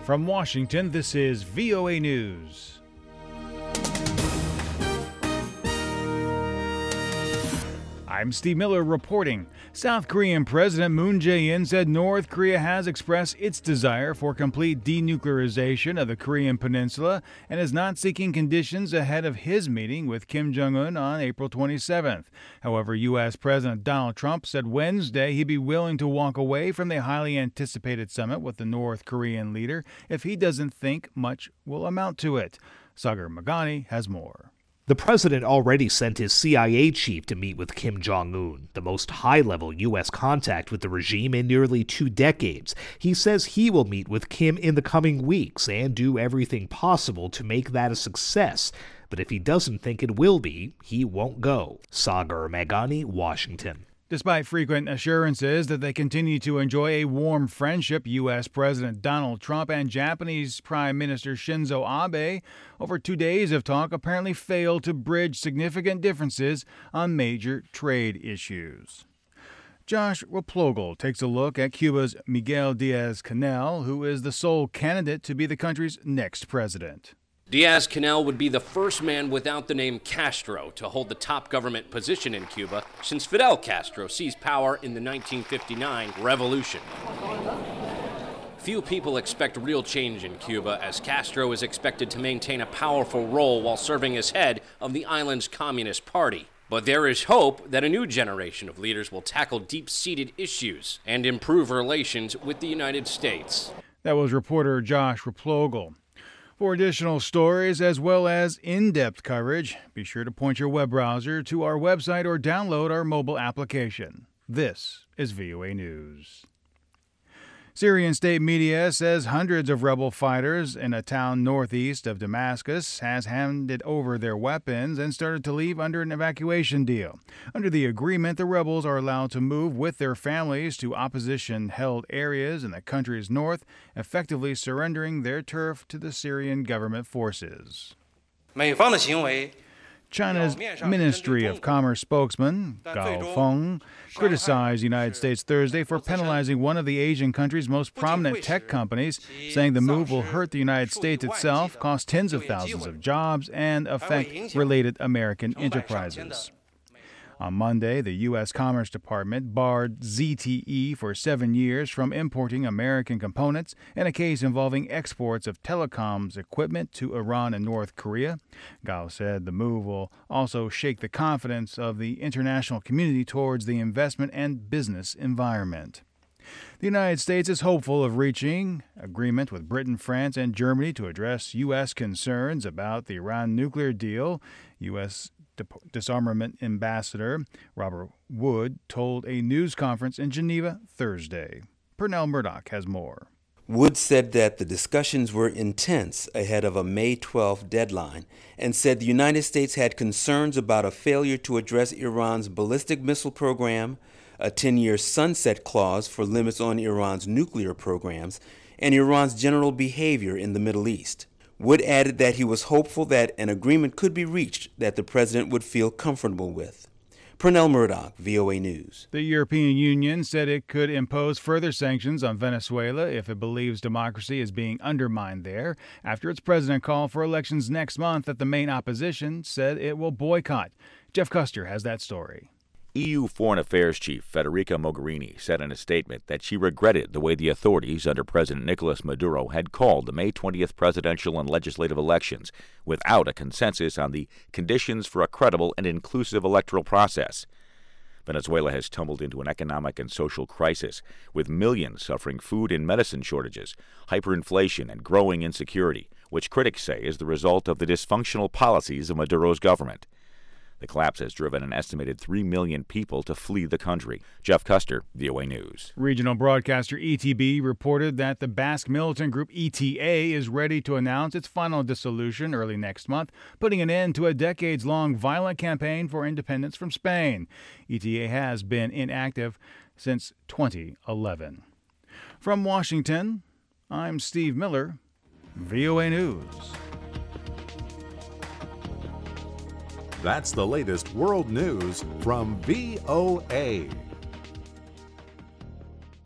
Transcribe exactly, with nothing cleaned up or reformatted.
From Washington, this is V O A News. I'm Steve Miller reporting. South Korean President Moon Jae-in said North Korea has expressed its desire for complete denuclearization of the Korean Peninsula and is not seeking conditions ahead of his meeting with Kim Jong-un on April twenty-seventh. However, U S. President Donald Trump said Wednesday he'd be willing to walk away from the highly anticipated summit with the North Korean leader if he doesn't think much will amount to it. Sagar Meghani has more. The president already sent his C I A chief to meet with Kim Jong-un, the most high-level U S contact with the regime in nearly two decades. He says he will meet with Kim in the coming weeks and do everything possible to make that a success. But if he doesn't think it will be, he won't go. Sagar Meghani, Washington. Despite frequent assurances that they continue to enjoy a warm friendship, U S. President Donald Trump and Japanese Prime Minister Shinzo Abe, over two days of talk, apparently failed to bridge significant differences on major trade issues. Josh Replogle takes a look at Cuba's Miguel Diaz-Canel, who is the sole candidate to be the country's next president. Diaz-Canel would be the first man without the name Castro to hold the top government position in Cuba since Fidel Castro seized power in the nineteen fifty-nine revolution. Few people expect real change in Cuba, as Castro is expected to maintain a powerful role while serving as head of the island's Communist Party. But there is hope that a new generation of leaders will tackle deep-seated issues and improve relations with the United States. That was reporter Josh Replogle. For additional stories as well as in-depth coverage, be sure to point your web browser to our website or download our mobile application. This is V O A News. Syrian state media says hundreds of rebel fighters in a town northeast of Damascus has handed over their weapons and started to leave under an evacuation deal. Under the agreement, the rebels are allowed to move with their families to opposition-held areas in the country's north, effectively surrendering their turf to the Syrian government forces. China's Ministry of Commerce spokesman, Gao Feng, criticized the United States Thursday for penalizing one of the Asian country's most prominent tech companies, saying the move will hurt the United States itself, cost tens of thousands of jobs, and affect related American enterprises. On Monday, the U S. Commerce Department barred Z T E for seven years from importing American components in a case involving exports of telecoms equipment to Iran and North Korea. Gao said the move will also shake the confidence of the international community towards the investment and business environment. The United States is hopeful of reaching agreement with Britain, France, and Germany to address U S concerns about the Iran nuclear deal. U S Disarmament Ambassador Robert Wood told a news conference in Geneva Thursday. Pernell Murdoch has more. Wood said that the discussions were intense ahead of a May twelfth deadline and said the United States had concerns about a failure to address Iran's ballistic missile program, a ten-year sunset clause for limits on Iran's nuclear programs, and Iran's general behavior in the Middle East. Wood added that he was hopeful that an agreement could be reached that the president would feel comfortable with. Pernell Murdoch, V O A News. The European Union said it could impose further sanctions on Venezuela if it believes democracy is being undermined there, after its president called for elections next month that the main opposition said it will boycott. Jeff Custer has that story. E U Foreign Affairs Chief Federica Mogherini said in a statement that she regretted the way the authorities under President Nicolas Maduro had called the May twentieth presidential and legislative elections without a consensus on the conditions for a credible and inclusive electoral process. Venezuela has tumbled into an economic and social crisis, with millions suffering food and medicine shortages, hyperinflation, and growing insecurity, which critics say is the result of the dysfunctional policies of Maduro's government. The collapse has driven an estimated three million people to flee the country. Jeff Custer, V O A News. Regional broadcaster E T B reported that the Basque militant group E T A is ready to announce its final dissolution early next month, putting an end to a decades-long violent campaign for independence from Spain. E T A has been inactive since twenty eleven. From Washington, I'm Steve Miller, V O A News. That's the latest world news from V O A.